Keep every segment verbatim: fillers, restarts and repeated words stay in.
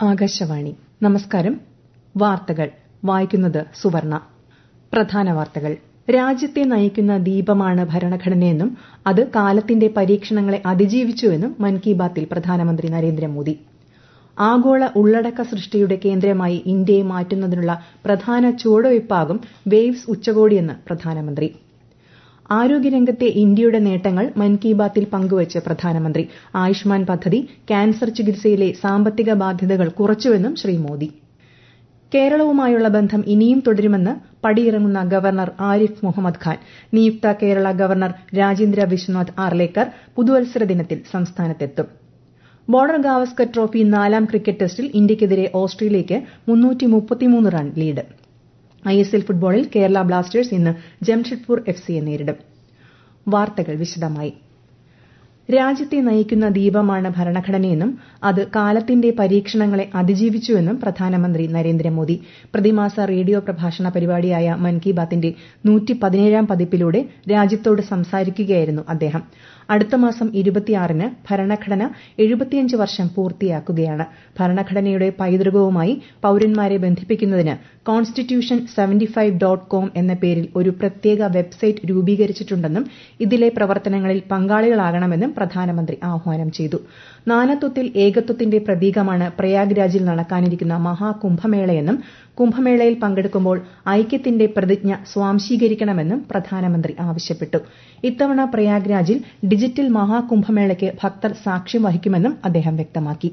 ആകാശവാണി നമസ്കാരം. വാർത്തകൾ വായിക്കുന്നത് സുവർണ. പ്രധാന വാർത്തകൾ. രാജ്യത്തെ നയിക്കുന്ന ദീപമാണ് ഭരണഘടനയെന്നും അത് കാലത്തിന്റെ പരീക്ഷണങ്ങളെ അതിജീവിച്ചുവെന്നും മൻ കി ബാത്തിൽ പ്രധാനമന്ത്രി നരേന്ദ്രമോദി. ആഗോള ഉള്ളടക്ക സൃഷ്ടിയുടെ കേന്ദ്രമായി ഇന്ത്യയെ മാറ്റുന്നതിനുള്ള പ്രധാന ചുവടുവയ്പ്പാകും വേവ്സ് ഉച്ചകോടിയെന്ന് പ്രധാനമന്ത്രി. ആരോഗ്യരംഗത്തെ ഇന്ത്യയുടെ നേട്ടങ്ങൾ മൻ കി ബാത്തിൽ പങ്കുവച്ച് പ്രധാനമന്ത്രി. ആയുഷ്മാൻ പദ്ധതി ക്യാൻസർ ചികിത്സയിലെ സാമ്പത്തിക ബാധ്യതകൾ കുറച്ചുവെന്നും ശ്രീ മോദി. കേരളവുമായുള്ള ബന്ധം ഇനിയും തുടരുമെന്ന് പടിയിറങ്ങുന്ന ഗവർണർ ആരിഫ് മുഹമ്മദ് ഖാൻ. നിയുക്ത കേരള ഗവർണർ രാജേന്ദ്ര വിശ്വനാഥ് ആർലേക്കർ പുതുവത്സര ദിനത്തിൽ സംസ്ഥാനത്തെത്തും. ബോർഡർ ഗാവസ്കർ ട്രോഫി നാലാം ക്രിക്കറ്റ് ടെസ്റ്റിൽ ഇന്ത്യയ്ക്കെതിരെ ഓസ്ട്രേലിയയ്ക്ക് മുന്നൂറ്റി മുപ്പത്തിമൂന്ന് run lead. I S L ഫുട്ബോളിൽ കേരള ബ്ലാസ്റ്റേഴ്സ് ഇന്ന് ജംഷഡ്പൂർ എഫ് സിയെ നേരിടും. വാർത്തകൾ വിശദമായി. രാജ്യത്തെ നയിക്കുന്ന ദീപമാണ് ഭരണഘടനയെന്നും അത് കാലത്തിന്റെ പരീക്ഷണങ്ങളെ അതിജീവിച്ചുവെന്നും പ്രധാനമന്ത്രി നരേന്ദ്രമോദി. പ്രതിമാസ റേഡിയോ പ്രഭാഷണ പരിപാടിയായ മൻ കി ബാത്തിന്റെ നൂറ്റി പതിനേഴാം പതിപ്പിലൂടെ രാജ്യത്തോട് സംസാരിക്കുകയായിരുന്നു അദ്ദേഹം. അടുത്ത മാസം ഇരുപത്തിയാറിന് ഭരണഘടന എഴുപത്തിയഞ്ച് വർഷം പൂർത്തിയാക്കുകയാണ്. ഭരണഘടനയുടെ പൈതൃകവുമായി പൌരന്മാരെ ബന്ധിപ്പിക്കുന്നതിന് constitution seventy five dot com എന്ന പേരിൽ ഒരു പ്രത്യേക വെബ്സൈറ്റ് രൂപീകരിച്ചിട്ടുണ്ടെന്നും ഇതിലെ പ്രവർത്തനങ്ങളിൽ പങ്കാളികളാകണമെന്നും പ്രധാനമന്ത്രി ആഹ്വാനം ചെയ്തു. നാനാത്വത്തിൽ ഏകത്വത്തിന്റെ പ്രതീകമാണ് പ്രയാഗ്രാജിൽ നടക്കാനിരിക്കുന്ന മഹാകുംഭമേളയെന്നും കുംഭമേളയിൽ പങ്കെടുക്കുമ്പോൾ ഐക്യത്തിന്റെ പ്രതിജ്ഞ സ്വാംശീകരിക്കണമെന്നും പ്രധാനമന്ത്രി ആവശ്യപ്പെട്ടു. ഇത്തവണ പ്രയാഗ്രാജിൽ ഡിജിറ്റൽ മഹാകുംഭമേളയ്ക്ക് ഭക്തർ സാക്ഷ്യം വഹിക്കുമെന്നും അദ്ദേഹം വ്യക്തമാക്കി.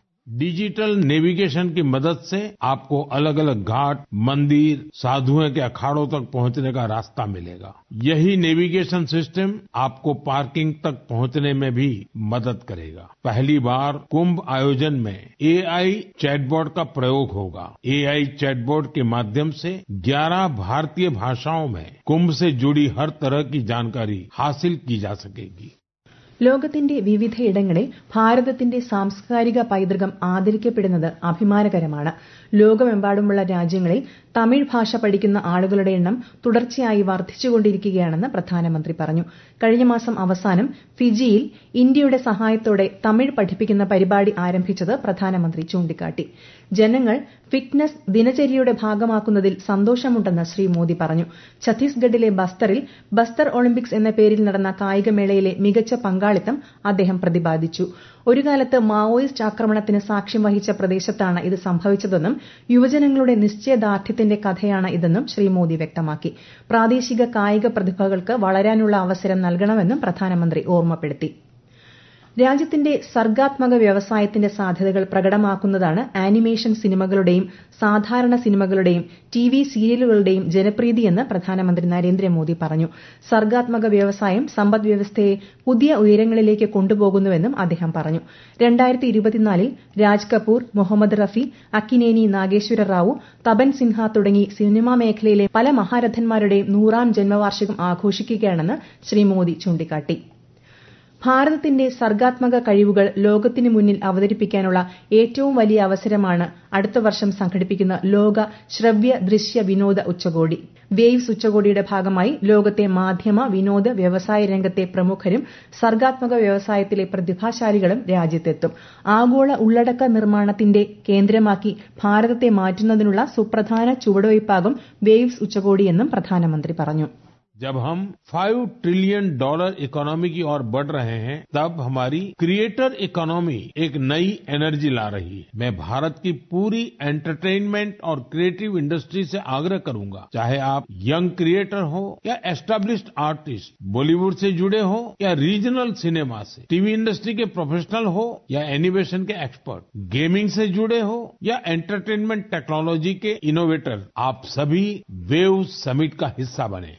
डिजिटल नेविगेशन की मदद से आपको अलग अलग घाट, मंदिर, साधुओं के अखाड़ों तक पहुंचने का रास्ता मिलेगा. यही नेविगेशन सिस्टम आपको पार्किंग तक पहुंचने में भी मदद करेगा. पहली बार कुंभ आयोजन में ए आई चैटबॉट का प्रयोग होगा. ए आई चैटबॉट के माध्यम से ग्यारह भारतीय भाषाओं में कुंभ से जुड़ी हर तरह की जानकारी हासिल की जा सकेगी. ലോകത്തിന്റെ വിവിധയിടങ്ങളിൽ ഭാരതത്തിന്റെ സാംസ്കാരിക പൈതൃകം ആദരിക്കപ്പെടുന്നത് അഭിമാനകരമാണ്. ലോകമെമ്പാടുമുള്ള രാജ്യങ്ങളിൽ തമിഴ് ഭാഷ പഠിക്കുന്ന ആളുകളുടെ എണ്ണം തുടർച്ചയായി വർദ്ധിച്ചുകൊണ്ടിരിക്കുകയാണെന്ന് പ്രധാനമന്ത്രി പറഞ്ഞു. കഴിഞ്ഞ മാസം അവസാനം ഫിജിയിൽ ഇന്ത്യയുടെ സഹായത്തോടെ തമിഴ് പഠിപ്പിക്കുന്ന പരിപാടി ആരംഭിച്ചത് പ്രധാനമന്ത്രി ചൂണ്ടിക്കാട്ടി. ജനങ്ങൾ ഫിറ്റ്നസ് ദിനചര്യയുടെ ഭാഗമാക്കുന്നതിൽ സന്തോഷമുണ്ടെന്ന് ശ്രീ മോദി പറഞ്ഞു. ഛത്തീസ്ഗഡിലെ ബസ്തറിൽ ബസ്തർ ഒളിമ്പിക്സ് എന്ന പേരിൽ നടന്ന കായികമേളയിലെ മികച്ച പങ്കാളിത്തം അദ്ദേഹം പ്രതിപാദിച്ചു. ഒരു കാലത്ത് മാവോയിസ്റ്റ് ആക്രമണത്തിന് സാക്ഷ്യം വഹിച്ച പ്രദേശത്താണ് ഇത് സംഭവിച്ചതെന്നും യുവജനങ്ങളുടെ നിശ്ചയദാർഢ്യത്തിന്റെ കഥയാണ് ഇതെന്നും ശ്രീ മോദി വ്യക്തമാക്കി. പ്രാദേശിക കായിക പ്രതിഭകൾക്ക് വളരാനുള്ള അവസരം നൽകണമെന്നും പ്രധാനമന്ത്രി ഓർമ്മപ്പെടുത്തി. രാജ്യത്തിന്റെ സർഗാത്മക വ്യവസായത്തിന്റെ സാധ്യതകൾ പ്രകടമാക്കുന്നതാണ് ആനിമേഷൻ സിനിമകളുടെയും സാധാരണ സിനിമകളുടെയും ടി വി സീരിയലുകളുടെയും ജനപ്രീതിയെന്ന് പ്രധാനമന്ത്രി നരേന്ദ്രമോദി പറഞ്ഞു. സർഗാത്മക വ്യവസായം സമ്പദ് വ്യവസ്ഥയെ പുതിയ ഉയരങ്ങളിലേക്ക് കൊണ്ടുപോകുന്നുവെന്നും അദ്ദേഹം പറഞ്ഞു. രണ്ടായിരത്തി ഇരുപത്തിനാലിൽ രാജ് കപൂർ, മുഹമ്മദ് റഫി, അക്കിനേനി നാഗേശ്വര റാവു, തപൻ സിൻഹ തുടങ്ങി സിനിമാ മേഖലയിലെ പല മഹാരഥന്മാരുടെയും നൂറാം ജന്മവാർഷികം ആഘോഷിക്കുകയാണെന്ന് ശ്രീ മോദി ചൂണ്ടിക്കാട്ടി. ഭാരതത്തിന്റെ സർഗാത്മക കഴിവുകൾ ലോകത്തിനു മുന്നിൽ അവതരിപ്പിക്കാനുള്ള ഏറ്റവും വലിയ അവസരമാണ് അടുത്ത വർഷം സംഘടിപ്പിക്കുന്ന ലോക ശ്രവ്യ ദൃശ്യ വിനോദ ഉച്ചകോടി. വേവ്സ് ഉച്ചകോടിയുടെ ഭാഗമായി ലോകത്തെ മാധ്യമ, വിനോദ, വ്യവസായ രംഗത്തെ പ്രമുഖരും സർഗാത്മക വ്യവസായത്തിലെ പ്രതിഭാശാലികളും രാജ്യത്തെത്തും. ആഗോള ഉള്ളടക്ക നിർമ്മാണത്തിന്റെ കേന്ദ്രമാക്കി ഭാരതത്തെ മാറ്റുന്നതിനുള്ള സുപ്രധാന ചുവടുവയ്പ്പാകും വേവ്സ് ഉച്ചകോടിയെന്നും പ്രധാനമന്ത്രി പറഞ്ഞു. जब हम फाइव ट्रिलियन डॉलर इकोनॉमी की ओर बढ़ रहे हैं, तब हमारी क्रिएटर इकोनॉमी एक नई एनर्जी ला रही है. मैं भारत की पूरी एंटरटेनमेंट और क्रिएटिव इंडस्ट्री से आग्रह करूंगा, चाहे आप यंग क्रिएटर हो या एस्टैब्लिश्ड आर्टिस्ट, बॉलीवुड से जुड़े हो या रीजनल सिनेमा से, टीवी इंडस्ट्री के प्रोफेशनल हो या एनिमेशन के एक्सपर्ट, गेमिंग से जुड़े हो या एंटरटेनमेंट टेक्नोलॉजी के इनोवेटर, आप सभी वेव समिट का हिस्सा बने.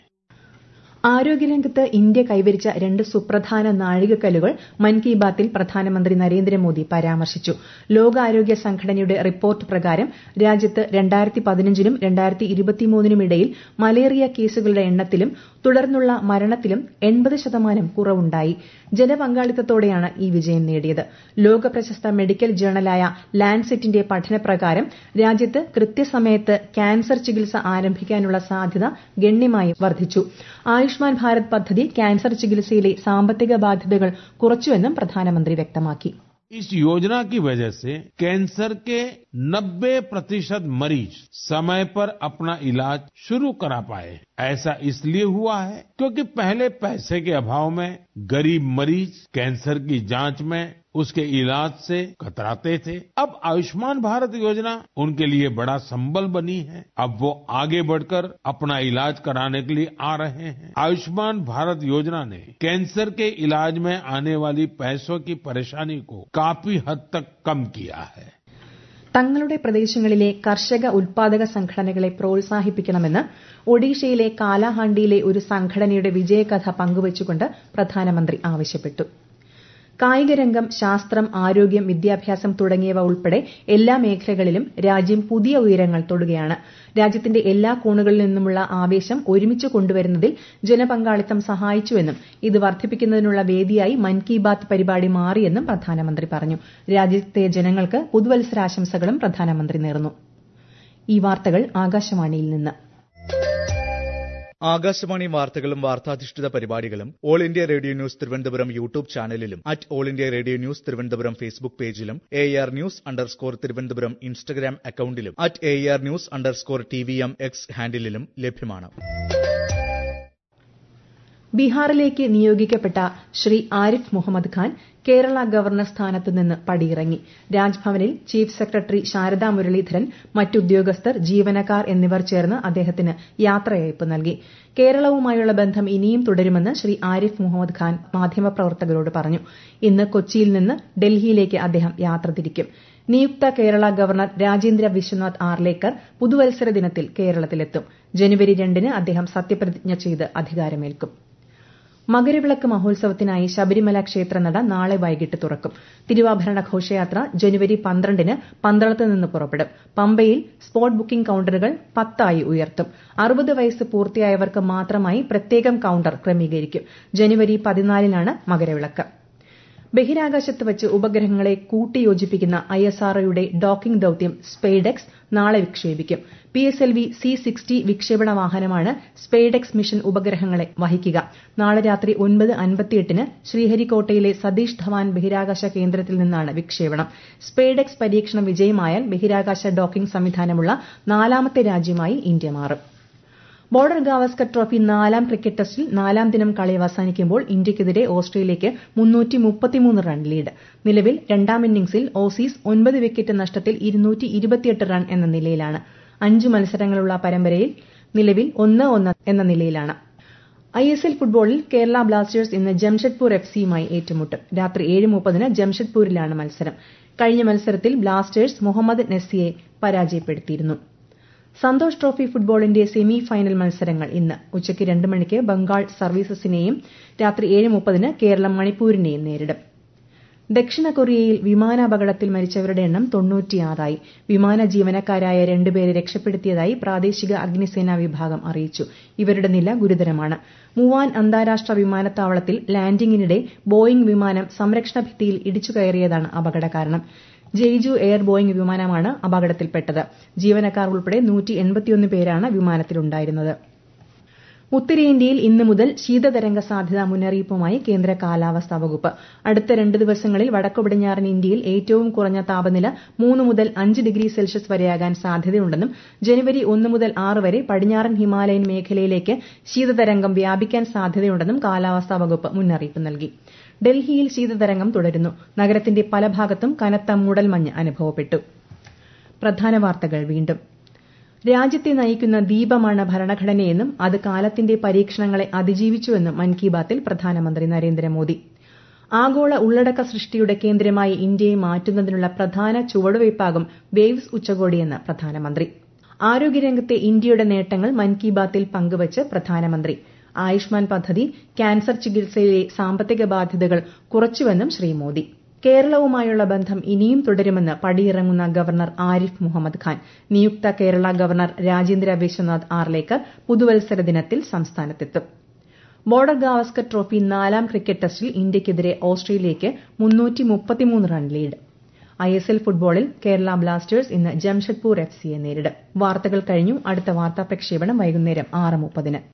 ആരോഗ്യരംഗത്ത് ഇന്ത്യ കൈവരിച്ച രണ്ട് സുപ്രധാന നാഴികക്കല്ലുകൾ മൻ കി ബാത്തിൽ പ്രധാനമന്ത്രി നരേന്ദ്രമോദി പരാമർശിച്ചു. ലോകാരോഗ്യ സംഘടനയുടെ റിപ്പോർട്ട് പ്രകാരം രാജ്യത്ത് രണ്ടായിരത്തി പതിനഞ്ചിനും രണ്ടായിരത്തി ഇരുപത്തിമൂന്നിനും ഇടയിൽ മലേറിയ കേസുകളുടെ എണ്ണത്തിലും തുടർന്നുള്ള മരണത്തിലും എൺപത് ശതമാനം കുറവുണ്ടായി. ജനപങ്കാളിത്തത്തോടെയാണ് ഈ വിജയം നേടിയത്. ലോക പ്രശസ്ത മെഡിക്കൽ ജേണലായ ലാൻസെറ്റിന്റെ പഠനപ്രകാരം രാജ്യത്ത് കൃത്യസമയത്ത് ക്യാൻസർ ചികിത്സ ആരംഭിക്കാനുള്ള സാധ്യത ഗണ്യമായി വർദ്ധിച്ചു. ആയുഷ്മാൻ ഭാരത് പദ്ധതി ക്യാൻസർ ചികിത്സയിലെ സാമ്പത്തിക ബാധ്യതകൾ കുറച്ചുവെന്നും പ്രധാനമന്ത്രി വ്യക്തമാക്കി. इस योजना की वजह से कैंसर के नब्बे प्रतिशत मरीज समय पर अपना इलाज शुरू करा पाए। ऐसा इसलिए हुआ है क्योंकि पहले पैसे के अभाव में गरीब मरीज कैंसर की जांच में उसके इलाज से कतराते थे। अब आयुष्मान भारत योजना उनके लिए बड़ा संबल बनी है। अब वो आगे बढ़कर अपना इलाज कराने के लिए आ रहे हैं। आयुष्मान भारत योजना ने कैंसर के इलाज में आने वाली पैसों की परेशानी को काफी हद तक कम किया है। തങ്ങളുടെ പ്രദേശങ്ങളിലെ കർഷക ഉൽപാദക സംഘടനകളെ പ്രോത്സാഹിപ്പിക്കണമെന്ന് ഒഡീഷയിലെ കാലാഹാണ്ടിയിലെ ഒരു സംഘടനയുടെ വിജയകഥ പങ്കുവച്ചുകൊണ്ട് പ്രധാനമന്ത്രി ആവശ്യപ്പെട്ടു. കായികരംഗം, ശാസ്ത്രം, ആരോഗ്യം, വിദ്യാഭ്യാസം തുടങ്ങിയവ ഉൾപ്പെടെ എല്ലാ മേഖലകളിലും രാജ്യം പുതിയ ഉയരങ്ങൾ തൊടുകയാണ്. രാജ്യത്തിന്റെ എല്ലാ കോണുകളിൽ നിന്നുമുള്ള ആവേശം ഒരുമിച്ച് കൊണ്ടുവരുന്നതിൽ ജനപങ്കാളിത്തം സഹായിച്ചുവെന്നും ഇത് വർദ്ധിപ്പിക്കുന്നതിനുള്ള വേദിയായി മൻ കി ബാത്ത് പരിപാടി മാറിയെന്നും പ്രധാനമന്ത്രി പറഞ്ഞു. രാജ്യത്തെ ജനങ്ങൾക്ക് പുതുവത്സരാശംസകളും പ്രധാനമന്ത്രി നേർന്നു. ഈ വാർത്തകൾ ആകാശവാണിയിൽ നിന്ന്. ആകാശവാണി വാർത്തകളും വാർത്താധിഷ്ഠിത പരിപാടികളും all India radio news Thiruvananthapuram YouTube ചാനലിലും at all India radio news Thiruvananthapuram Facebook പേജിലും A R news underscore Thiruvananthapuram Instagram അക്കൌണ്ടിലും at A R news underscore T V M X ഹാൻഡിലും ലഭ്യമാണ്. ബീഹാറിലേക്ക് നിയോഗിക്കപ്പെട്ട ശ്രീ ആരിഫ് മുഹമ്മദ് ഖാൻ കേരള ഗവർണർ സ്ഥാനത്ത് നിന്ന് പടിയിറങ്ങി. രാജ്ഭവനിൽ ചീഫ് സെക്രട്ടറി ശാരദാ മുരളീധരൻ, മറ്റുദ്യോഗസ്ഥർ, ജീവനക്കാർ എന്നിവർ ചേർന്ന് അദ്ദേഹത്തിന് യാത്രയയപ്പ് നൽകി. കേരളവുമായുള്ള ബന്ധം ഇനിയും തുടരുമെന്ന് ശ്രീ ആരിഫ് മുഹമ്മദ് ഖാൻ മാധ്യമപ്രവർത്തകരോട് പറഞ്ഞു. ഇന്ന് കൊച്ചിയിൽ നിന്ന് ഡൽഹിയിലേക്ക് അദ്ദേഹം യാത്ര തിരിക്കും. നിയുക്ത കേരള ഗവർണർ രാജേന്ദ്ര വിശ്വനാഥ് ആർലേക്കർ പുതുവത്സര ദിനത്തിൽ കേരളത്തിലെത്തും. ജനുവരി രണ്ടിന് അദ്ദേഹം സത്യപ്രതിജ്ഞ ചെയ്ത് അധികാരമേൽക്കും. മകരവിളക്ക് മഹോത്സവത്തിനായി ശബരിമല ക്ഷേത്രനട നാളെ വൈകിട്ട് തുറക്കും. തിരുവാഭരണ ഘോഷയാത്ര ജനുവരി പന്ത്രണ്ടിന് പന്തളത്ത് നിന്ന് പുറപ്പെടും. പമ്പയിൽ സ്പോട്ട് ബുക്കിംഗ് കൌണ്ടറുകൾ പത്തായി ഉയർത്തും. അറുപത് വയസ്സ് പൂർത്തിയായവർക്ക് മാത്രമായി പ്രത്യേകം കൌണ്ടർ ക്രമീകരിക്കും. ജനുവരി പതിനാലിനാണ് മകരവിളക്ക്. ബഹിരാകാശത്ത് വച്ച് ഉപഗ്രഹങ്ങളെ കൂട്ടിയോജിപ്പിക്കുന്ന ഐ എസ് ആർ ഒയുടെ ഡോക്കിംഗ് ദൌത്യം സ്പെയ്ഡെക്സ് നാളെ വിക്ഷേപിക്കും. P S L V C sixty വിക്ഷേപണ വാഹനമാണ് സ്പെയ്ഡെക്സ് മിഷൻ ഉപഗ്രഹങ്ങളെ വഹിക്കുക. നാളെ രാത്രി ഒൻപത് അൻപത്തിയെട്ടിന് ശ്രീഹരിക്കോട്ടയിലെ സതീഷ് ധവാൻ ബഹിരാകാശ കേന്ദ്രത്തിൽ നിന്നാണ് വിക്ഷേപണം. സ്പെയ്ഡെക്സ് പരീക്ഷണം വിജയമായാൽ ബഹിരാകാശ ഡോക്കിംഗ് സംവിധാനമുള്ള നാലാമത്തെ രാജ്യമായി ഇന്ത്യ മാറും. ബോർഡർ ഗാവസ്കർ ട്രോഫി നാലാം ക്രിക്കറ്റ് ടെസ്റ്റിൽ നാലാം ദിനം കളി അവസാനിക്കുമ്പോൾ ഇന്ത്യയ്ക്കെതിരെ ഓസ്ട്രേലിയയ്ക്ക് മുന്നൂറ്റി മുപ്പത്തിമൂന്ന് റൺ ലീഡ്. നിലവിൽ രണ്ടാം ഇന്നിംഗ്സിൽ ഓസീസ് ഒൻപത് വിക്കറ്റ് നഷ്ടത്തിൽ ഇരുന്നൂറ്റി ഇരുപത്തിയെട്ട് റൺ എന്ന നിലയിലാണ്. അഞ്ച് മത്സരങ്ങളുള്ള പരമ്പരയിൽ നിലവിൽ ഒന്ന് ഒന്ന് എന്ന നിലയിലാണ്. ഐ എസ് എൽ ഫുട്ബോളിൽ കേരള ബ്ലാസ്റ്റേഴ്സ് ഇന്ന് ജംഷഡ്പൂർ എഫ് സിയുമായി ഏറ്റുമുട്ടും. രാത്രി ഏഴ് മുപ്പതിന് ജംഷഡ്പൂരിലാണ് മത്സരം. കഴിഞ്ഞ മത്സരത്തിൽ ബ്ലാസ്റ്റേഴ്സ് മുഹമ്മദ് നെസ്സിയെ പരാജയപ്പെടുത്തിയിരുന്നു. സന്തോഷ് ട്രോഫി ഫുട്ബോളിന്റെ സെമി ഫൈനൽ മത്സരങ്ങൾ ഇന്ന് ഉച്ചയ്ക്ക് രണ്ട് മണിക്ക് ബംഗാൾ സർവീസസിനെയും രാത്രി ഏഴ് മുപ്പതിന് കേരളം മണിപ്പൂരിനെയും നേരിടും. ദക്ഷിണ കൊറിയയിൽ വിമാനാപകടത്തിൽ മരിച്ചവരുടെ എണ്ണം തൊണ്ണൂറ്റിയാറായി. വിമാന ജീവനക്കാരായ രണ്ടുപേരെ രക്ഷപ്പെടുത്തിയതായി പ്രാദേശിക അഗ്നിസേനാ വിഭാഗം അറിയിച്ചു. ഇവരുടെ നില ഗുരുതരമാണ്. മുവാൻ അന്താരാഷ്ട്ര വിമാനത്താവളത്തിൽ ലാൻഡിംഗിനിടെ ബോയിംഗ് വിമാനം സംരക്ഷണ ഭിത്തിയിൽ ഇടിച്ചു കയറിയതാണ് അപകട കാരണം. ജെയ്ജു എയർ ബോയിംഗ് വിമാനമാണ് അപകടത്തിൽപ്പെട്ടത്. ജീവനക്കാർ ഉൾപ്പെടെ നൂറ്റി എൺപത്തിയൊന്ന് പേരാണ് വിമാനത്തിലുണ്ടായിരുന്നത്. ഉത്തരേന്ത്യയിൽ ഇന്ന് മുതൽ ശീതതരംഗ സാധ്യതാ മുന്നറിയിപ്പുമായി കേന്ദ്ര കാലാവസ്ഥാ വകുപ്പ്. അടുത്ത രണ്ട് ദിവസങ്ങളിൽ വടക്കു പടിഞ്ഞാറൻ ഇന്ത്യയിൽ ഏറ്റവും കുറഞ്ഞ താപനില മൂന്ന് മുതൽ അഞ്ച് ഡിഗ്രി സെൽഷ്യസ് വരെയാകാൻ സാധ്യതയുണ്ടെന്നും ജനുവരി ഒന്ന് മുതൽ ആറ് വരെ പടിഞ്ഞാറൻ ഹിമാലയൻ മേഖലയിലേക്ക് ശീതതരംഗം വ്യാപിക്കാൻ സാധ്യതയുണ്ടെന്നും കാലാവസ്ഥാ വകുപ്പ് മുന്നറിയിപ്പ് നൽകി. ഡൽഹിയിൽ ശീതതരംഗം തുടരുന്നു. നഗരത്തിന്റെ പല ഭാഗത്തും കനത്ത മൂടൽമഞ്ഞ് അനുഭവപ്പെട്ടു. പ്രധാന വാർത്തകൾ വീണ്ടും. രാജ്യത്തെ നയിക്കുന്ന ദീപമാണ് ഭരണഘടനയെന്നും അത് കാലത്തിന്റെ പരീക്ഷണങ്ങളെ അതിജീവിച്ചുവെന്നും മൻ കി ബാത്തിൽ പ്രധാനമന്ത്രി നരേന്ദ്രമോദി. ആഗോള ഉള്ളടക്ക സൃഷ്ടിയുടെ കേന്ദ്രമായി ഇന്ത്യയെ മാറ്റുന്നതിനുള്ള പ്രധാന ചുവടുവയ്പാകും വേവ്സ് ഉച്ചകോടിയെന്ന് പ്രധാനമന്ത്രി. ആരോഗ്യരംഗത്തെ ഇന്ത്യയുടെ നേട്ടങ്ങൾ മൻ കി ബാത്തിൽ പങ്കുവച്ച് പ്രധാനമന്ത്രി. ആയുഷ്മാൻ പദ്ധതി ക്യാൻസർ ചികിത്സയിലെ സാമ്പത്തിക ബാധ്യതകൾ കുറച്ചുവെന്നും ശ്രീ മോദി. കേരളവുമായുള്ള ബന്ധം ഇനിയും തുടരുമെന്ന് പടിയിറങ്ങുന്ന ഗവർണർ ആരിഫ് മുഹമ്മദ് ഖാൻ. നിയുക്ത കേരള ഗവർണർ രാജേന്ദ്ര വിശ്വനാഥ് ആർലേക്കർ പുതുവത്സര ദിനത്തിൽ സംസ്ഥാനത്തെത്തും. ബോർഡർ ഗാവസ്കർ ട്രോഫി നാലാം ക്രിക്കറ്റ് ടെസ്റ്റിൽ ഇന്ത്യയ്ക്കെതിരെ ഓസ്ട്രേലിയയ്ക്ക് മുന്നൂറ്റി മുപ്പത്തിമൂന്ന് run lead. I S L ഫുട്ബോളിൽ കേരള ബ്ലാസ്റ്റേഴ്സ് ഇന്ന് ജംഷഡ്പൂർ എഫ് സിയെ നേരിടും. വാർത്തകൾ കഴിഞ്ഞു. അടുത്ത വാർത്താ പ്രക്ഷേപണം വൈകുന്നേരം ആറ് മുപ്പതിന്.